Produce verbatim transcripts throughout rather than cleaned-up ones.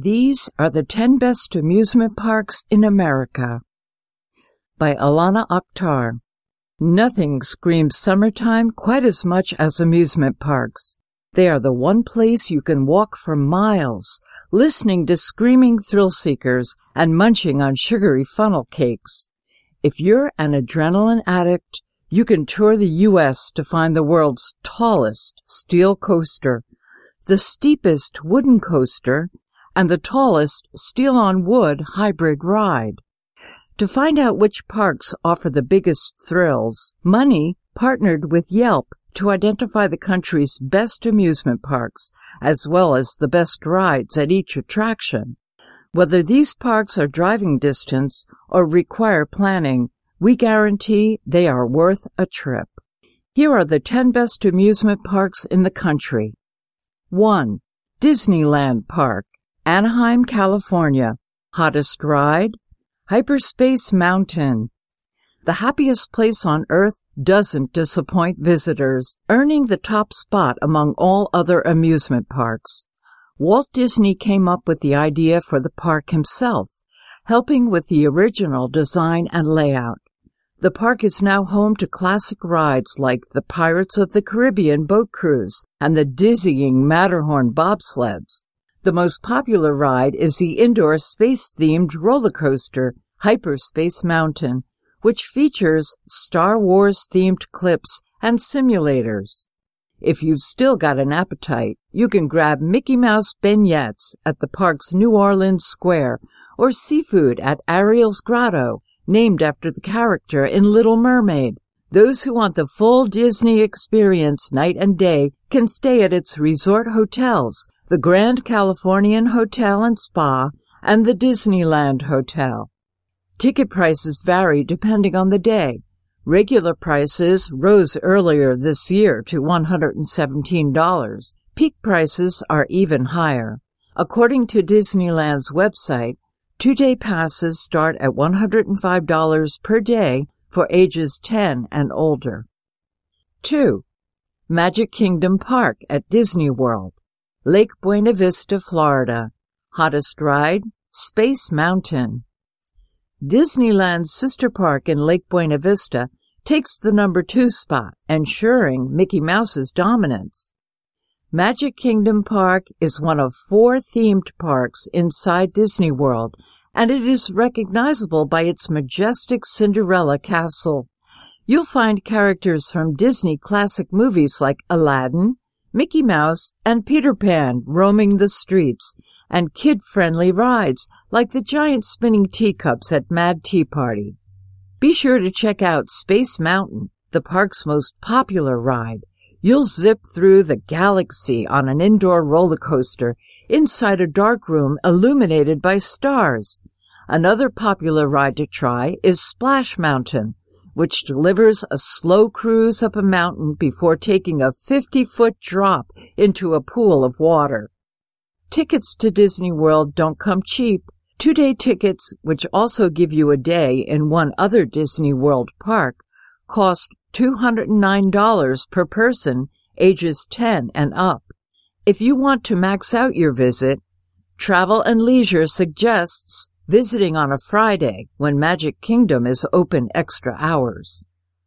These are the ten best amusement parks in America. By Alana Akhtar. Nothing screams summertime quite as much as amusement parks. They are the one place you can walk for miles, listening to screaming thrill-seekers and munching on sugary funnel cakes. If you're an adrenaline addict, you can tour the U S to find the world's tallest steel coaster, the steepest wooden coaster, and the tallest steel-on-wood hybrid ride. To find out which parks offer the biggest thrills, Money partnered with Yelp to identify the country's best amusement parks, as well as the best rides at each attraction. Whether these parks are driving distance or require planning, we guarantee they are worth a trip. Here are the ten best amusement parks in the country. one. Disneyland Park, Anaheim, California. Hottest ride? Hyperspace Mountain. The happiest place on Earth doesn't disappoint visitors, earning the top spot among all other amusement parks. Walt Disney came up with the idea for the park himself, helping with the original design and layout. The park is now home to classic rides like the Pirates of the Caribbean boat cruise and the dizzying Matterhorn bobsleds. The most popular ride is the indoor space-themed roller coaster, Hyperspace Mountain, which features Star Wars-themed clips and simulators. If you've still got an appetite, you can grab Mickey Mouse beignets at the park's New Orleans Square or seafood at Ariel's Grotto, named after the character in Little Mermaid. Those who want the full Disney experience night and day can stay at its resort hotels, the Grand Californian Hotel and Spa, and the Disneyland Hotel. Ticket prices vary depending on the day. Regular prices rose earlier this year to one hundred seventeen dollars. Peak prices are even higher. According to Disneyland's website, two-day passes start at one hundred five dollars per day for ages ten and older. two. Magic Kingdom Park at Disney World, Lake Buena Vista, Florida. Hottest ride? Space Mountain. Disneyland's sister park in Lake Buena Vista takes the number two spot, ensuring Mickey Mouse's dominance. Magic Kingdom Park is one of four themed parks inside Disney World, and it is recognizable by its majestic Cinderella castle. You'll find characters from Disney classic movies like Aladdin, Mickey Mouse, and Peter Pan roaming the streets, and kid-friendly rides like the giant spinning teacups at Mad Tea Party. Be sure to check out Space Mountain, the park's most popular ride. You'll zip through the galaxy on an indoor roller coaster inside a dark room illuminated by stars. Another popular ride to try is Splash Mountain, which delivers a slow cruise up a mountain before taking a fifty-foot drop into a pool of water. Tickets to Disney World don't come cheap. Two-day tickets, which also give you a day in one other Disney World park, cost two hundred nine dollars per person, ages ten and up. If you want to max out your visit, Travel and Leisure suggests visiting on a Friday when Magic Kingdom is open extra hours.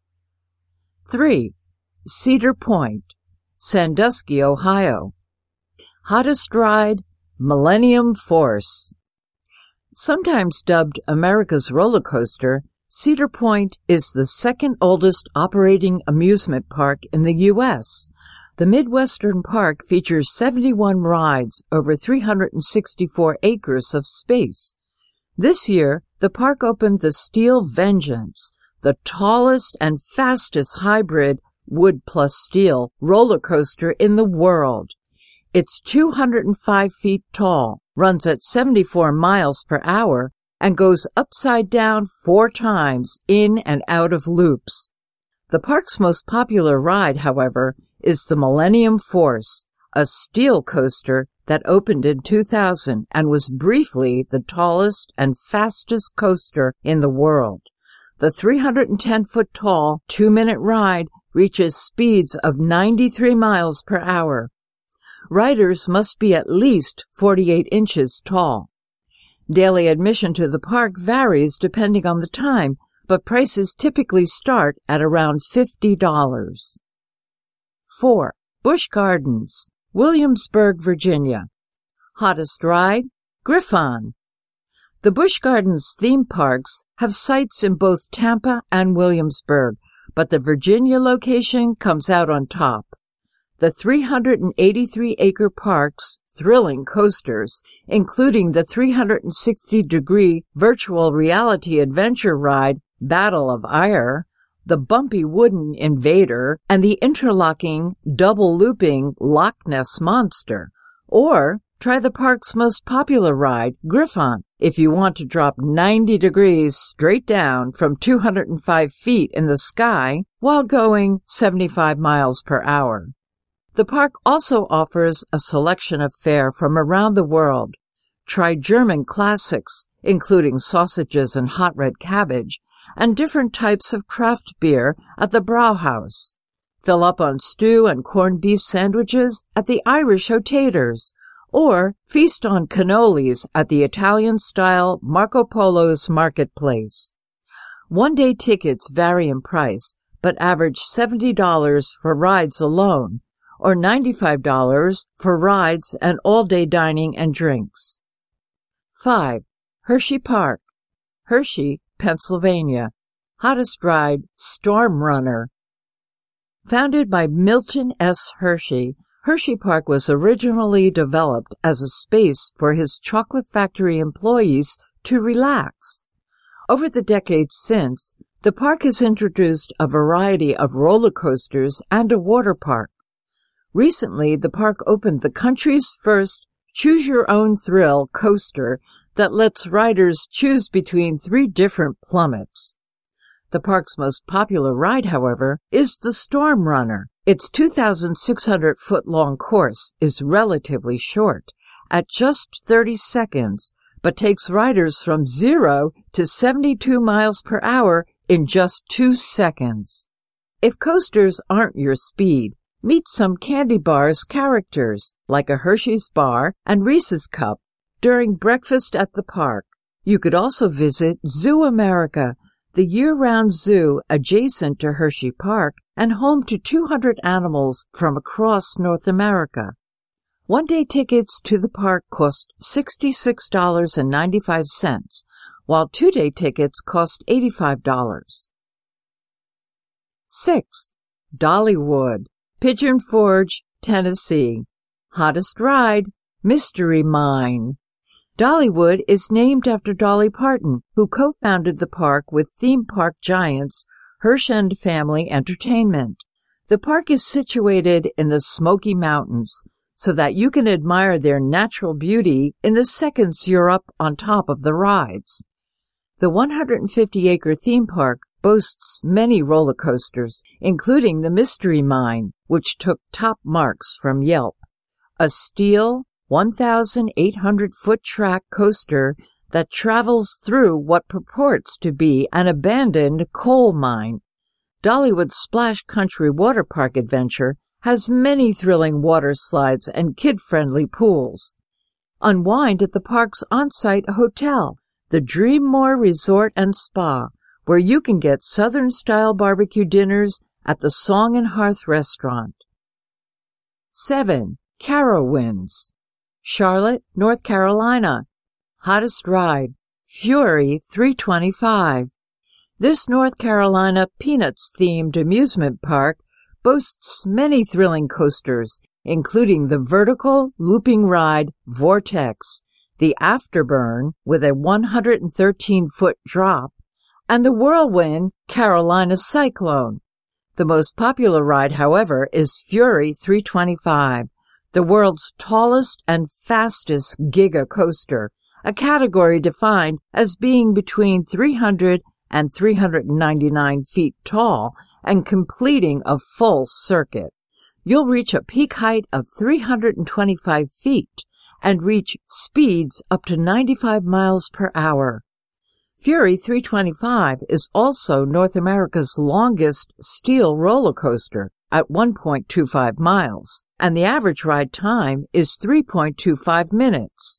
three. Cedar Point, Sandusky, Ohio. Hottest ride? Millennium Force. Sometimes dubbed America's roller coaster, Cedar Point is the second oldest operating amusement park in the U S The Midwestern Park features seventy-one rides over three hundred sixty-four acres of space. This year, the park opened the Steel Vengeance, the tallest and fastest hybrid wood plus steel roller coaster in the world. It's two hundred five feet tall, runs at seventy-four miles per hour, and goes upside down four times in and out of loops. The park's most popular ride, however, is the Millennium Force, a steel coaster that opened in two thousand and was briefly the tallest and fastest coaster in the world. The three hundred ten foot tall two-minute ride reaches speeds of ninety-three miles per hour. Riders must be at least forty-eight inches tall. Daily admission to the park varies depending on the time, but prices typically start at around fifty dollars. four. Busch Gardens, Williamsburg, Virginia. Hottest ride? Griffon. The Busch Gardens theme parks have sites in both Tampa and Williamsburg, but the Virginia location comes out on top. The three hundred eighty-three acre park's thrilling coasters, including the three hundred sixty degree virtual reality adventure ride Battle of Ire, the bumpy wooden Invader, and the interlocking, double-looping Loch Ness Monster. Or try the park's most popular ride, Griffon, if you want to drop ninety degrees straight down from two hundred five feet in the sky while going seventy-five miles per hour. The park also offers a selection of fare from around the world. Try German classics, including sausages and hot red cabbage, and different types of craft beer at the Brauhaus. Fill up on stew and corned beef sandwiches at the Irish Hotators, or feast on cannolis at the Italian-style Marco Polo's Marketplace. One-day tickets vary in price, but average seventy dollars for rides alone, or ninety-five dollars for rides and all-day dining and drinks. five. Hershey Park, Hershey, Pennsylvania. Hottest ride, Storm Runner. Founded by Milton S. Hershey, Hershey Park was originally developed as a space for his chocolate factory employees to relax. Over the decades since, the park has introduced a variety of roller coasters and a water park. Recently, the park opened the country's first choose-your-own-thrill coaster that lets riders choose between three different plummets. The park's most popular ride, however, is the Storm Runner. Its two thousand six hundred foot long course is relatively short, at just thirty seconds, but takes riders from zero to seventy-two miles per hour in just two seconds. If coasters aren't your speed, meet some Candy Bar's characters, like a Hershey's Bar and Reese's Cup, during breakfast at the park. You could also visit Zoo America, the year-round zoo adjacent to Hershey Park and home to two hundred animals from across North America. One-day tickets to the park cost sixty-six dollars and ninety-five cents, while two-day tickets cost eighty-five dollars. six. Dollywood, Pigeon Forge, Tennessee. Hottest ride, Mystery Mine. Dollywood is named after Dolly Parton, who co-founded the park with theme park giants Hirshend Family Entertainment. The park is situated in the Smoky Mountains, so that you can admire their natural beauty in the seconds you're up on top of the rides. The one hundred fifty acre theme park boasts many roller coasters, including the Mystery Mine, which took top marks from Yelp, a steel one thousand eight hundred foot track coaster that travels through what purports to be an abandoned coal mine. Dollywood's Splash Country Water Park adventure has many thrilling water slides and kid-friendly pools. Unwind at the park's on-site hotel, the Dreammore Resort and Spa, where you can get Southern-style barbecue dinners at the Song and Hearth restaurant. seven. Carowinds, Charlotte, North Carolina. Hottest ride, Fury three twenty-five. This North Carolina Peanuts-themed amusement park boasts many thrilling coasters, including the vertical looping ride Vortex, the Afterburn with a one hundred thirteen foot drop, and the whirlwind Carolina Cyclone. The most popular ride, however, is Fury three twenty-five, the world's tallest and fastest giga coaster, a category defined as being between three hundred and three hundred ninety-nine feet tall and completing a full circuit. You'll reach a peak height of three hundred twenty-five feet and reach speeds up to ninety-five miles per hour. Fury three twenty-five is also North America's longest steel roller coaster, at one point two five miles, and the average ride time is three point two five minutes.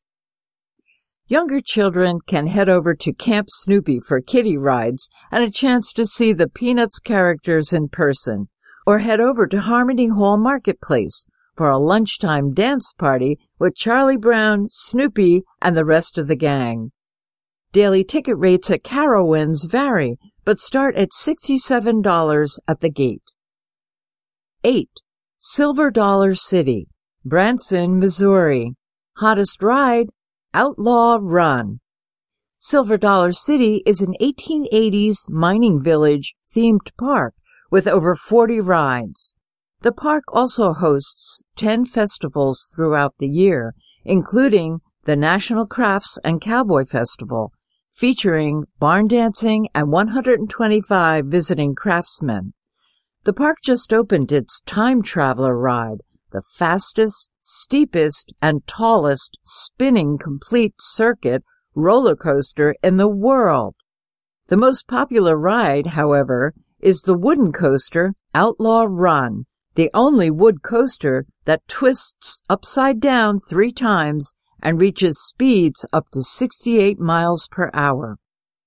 Younger children can head over to Camp Snoopy for kiddie rides and a chance to see the Peanuts characters in person, or head over to Harmony Hall Marketplace for a lunchtime dance party with Charlie Brown, Snoopy, and the rest of the gang. Daily ticket rates at Carowinds vary, but start at sixty-seven dollars at the gate. eight. Silver Dollar City, Branson, Missouri. Hottest ride, Outlaw Run. Silver Dollar City is an eighteen eighties mining village themed park with over forty rides. The park also hosts ten festivals throughout the year, including the National Crafts and Cowboy Festival, featuring barn dancing and one hundred twenty-five visiting craftsmen. The park just opened its Time Traveler ride, the fastest, steepest, and tallest spinning complete circuit roller coaster in the world. The most popular ride, however, is the wooden coaster Outlaw Run, the only wood coaster that twists upside down three times and reaches speeds up to sixty-eight miles per hour.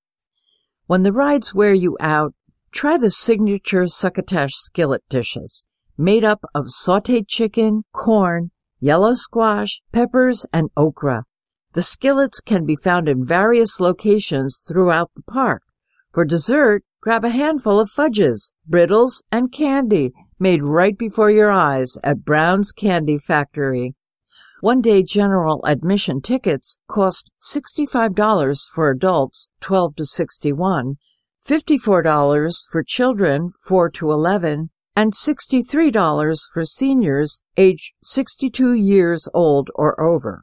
When the rides wear you out, try the signature succotash skillet dishes, made up of sautéed chicken, corn, yellow squash, peppers, and okra. The skillets can be found in various locations throughout the park. For dessert, grab a handful of fudges, brittles, and candy made right before your eyes at Brown's Candy Factory. One-day general admission tickets cost sixty-five dollars for adults twelve to sixty-one, fifty-four dollars for children four to eleven, and sixty-three dollars for seniors aged sixty-two years old or over.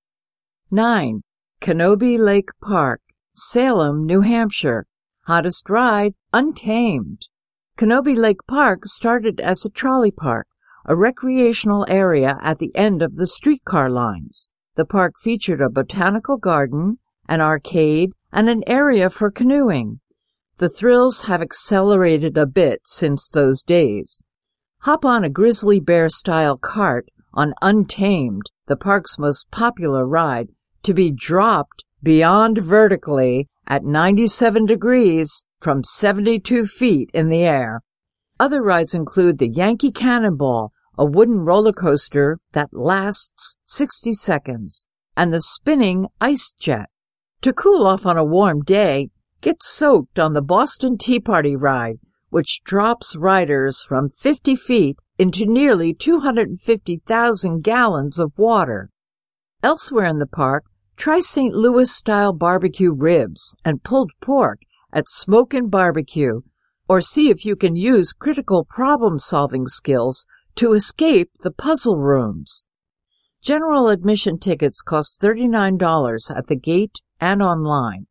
nine. Kenobi Lake Park, Salem, New Hampshire. Hottest ride, Untamed. Kenobi Lake Park started as a trolley park, a recreational area at the end of the streetcar lines. The park featured a botanical garden, an arcade, and an area for canoeing. The thrills have accelerated a bit since those days. Hop on a grizzly bear-style cart on Untamed, the park's most popular ride, to be dropped beyond vertically at ninety-seven degrees from seventy-two feet in the air. Other rides include the Yankee Cannonball, a wooden roller coaster that lasts sixty seconds, and the spinning Ice Jet. To cool off on a warm day, get soaked on the Boston Tea Party ride, which drops riders from fifty feet into nearly two hundred fifty thousand gallons of water. Elsewhere in the park, try Saint Louis-style barbecue ribs and pulled pork at Smokin' Barbecue, or see if you can use critical problem-solving skills to escape the puzzle rooms. General admission tickets cost thirty-nine dollars at the gate and online.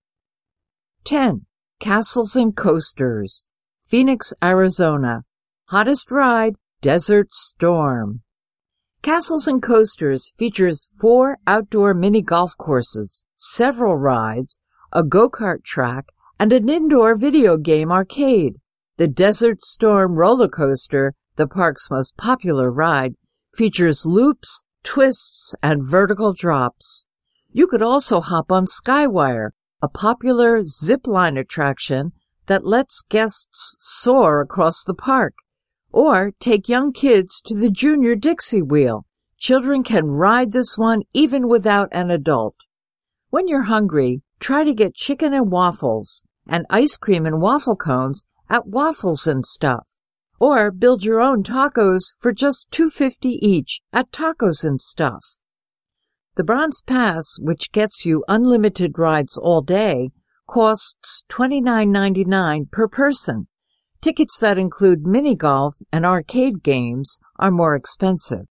ten. Castles and Coasters, Phoenix, Arizona. Hottest ride, Desert Storm. Castles and Coasters features four outdoor mini golf courses, several rides, a go-kart track, and an indoor video game arcade. The Desert Storm roller coaster, the park's most popular ride, features loops, twists, and vertical drops. You could also hop on Skywire, a popular zip-line attraction that lets guests soar across the park. Or take young kids to the Junior Dixie Wheel. Children can ride this one even without an adult. When you're hungry, try to get chicken and waffles and ice cream and waffle cones at Waffles and Stuff. Or build your own tacos for just two dollars and fifty cents each at Tacos and Stuff. The Bronze Pass, which gets you unlimited rides all day, costs twenty-nine ninety-nine per person. Tickets that include mini golf and arcade games are more expensive.